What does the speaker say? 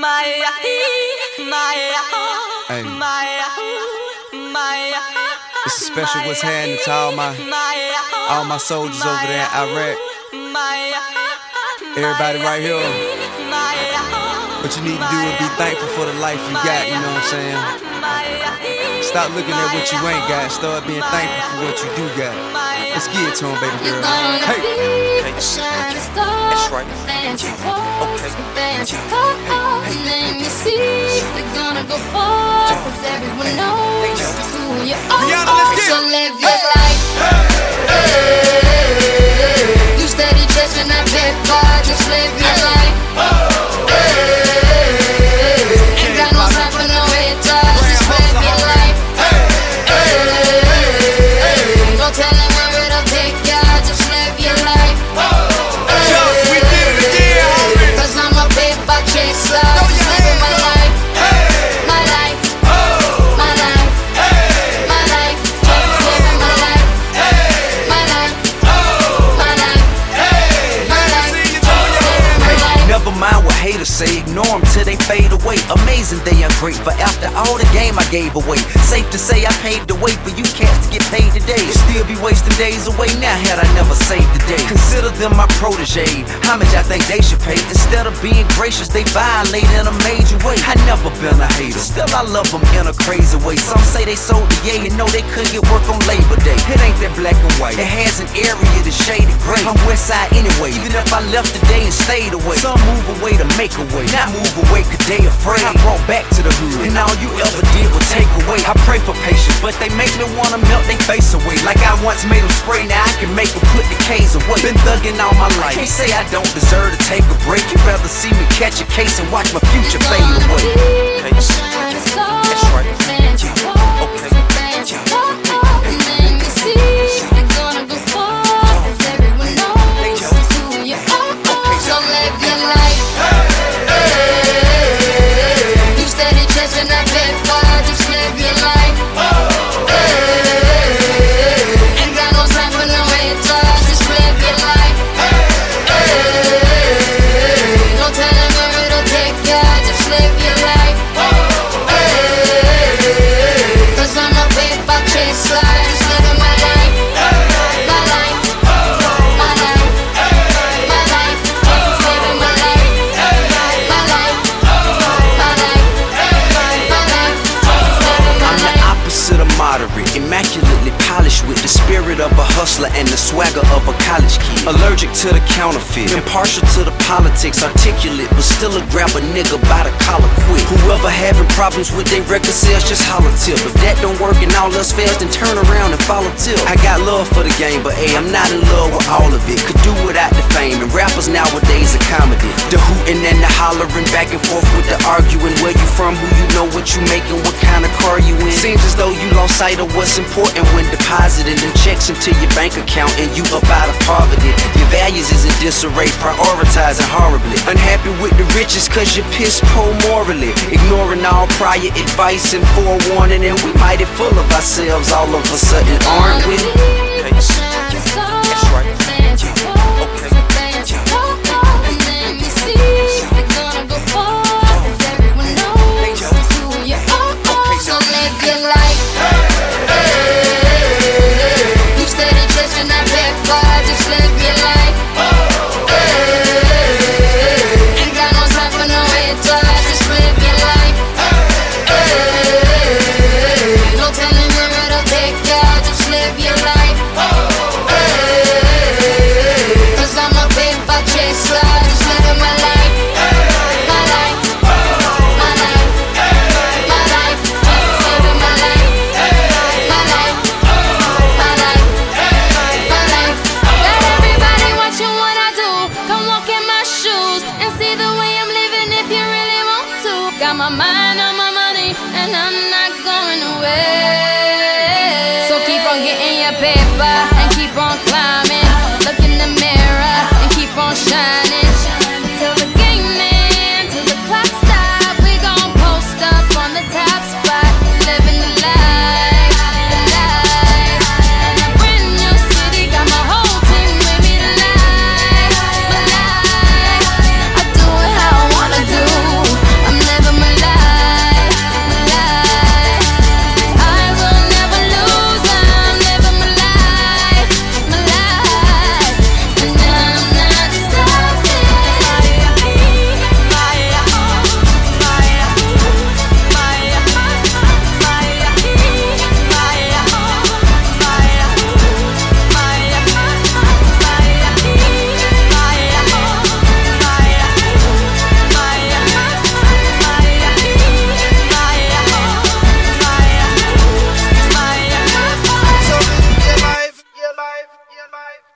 Hey, it's a special what's happening to all my soldiers over there in Iraq. Everybody right here. What you need to do is be thankful for the life you got, you know what I'm saying? Stop looking at what you ain't got, start being thankful for what you do got. Let's get it to him, baby girl. Hey! That's right. Okay. Let me see. We're gonna go far, cause everyone knows who you are. So live your life. You steady chasing that big car, just live your life. Ain't got no time for no haters, just live your life. Don't tell them where it'll take ya, just live your life. We did it again, homie. Cause I'm a paper chaser, just living my life. My life, my life, my life, just living my life. My life, my life, my life, just living my life. Never mind what haters say, ignore them till they fade away. Amazing they ungrateful after all the game I gave away. Safe to say I paved the way for you cats to get paid today. Still be wasting days away now had I never saved the day. Consider them my protege, homage I think they should pay. Instead of being gracious, they violate in a major way. I never been a hater, still I love them in a crazy way. Some say they sold the yay and know they couldn't get work on Labor Day. It ain't that black and white, it has an area that's shaded gray. I'm west side anyway, even if I left today and stayed away. Some move away to make a way, not move away cause they afraid. I brought back to the hood, and all you ever did was take away. I pray for patience, but they make me wanna melt they face away. Like I once made them spray, now I can make them put the K's away. Been thugging all my life, can't say I don't deserve to take a break. You'd rather see me catch a case and watch my future fade away. Okay. That's right. Okay. Let me see. We're gonna go far, cause everyone knows who you are. So live your life. You steady chasing that big car, just live your life. Ain't got no time for no haters, just live your life. No telling where it'll take ya, just live your life. Cause I'm a paper chaser, just living my life. My life, my life, my life, just living my life. My life, my life, my life, just living my I'm the life. opposite of moderate, immaculately polished with the spirit of a hustler and the swagger of a college kid. Allergic to the counterfeit, impartial to the politics, articulate, but still a grab a nigga by the collar quick. Whoever having problems with their record sales, just holler tip. If that don't work and all else fails, then turn around and follow tip. I got love for the game, but hey, I'm not in love with all of it. Could do without the fame, and rappers nowadays are comedy. The hooting and the hollering, back and forth with the arguing. Where you from, who you know, what you making, what kind of car you in. Seems as though you lost sight of what's important when depositing them checks into your bank account and you up out of poverty. Your values is in disarray, prioritizing horribly. Unhappy with the riches cause you're piss poor morally. Ignoring all prior advice and forewarning, and we mighty full of ourselves all of a sudden, aren't we? Okay. That's right. Okay. Let me see. We're gonna go far, cause everyone knows who you are. So live your life. You steady chasing that big car, just live your life. Ain't got no time for no haters, just live your life. No telling where it'll take ya, just live your life. Cause I'm a paper chaser, just living my life. My life, my life, my life, just living my life. My life, my life, my life. Let everybody watching what I do. Come walk in my shoes and see the way I'm living if you really want to. Got my mind on my money and I'm not going away.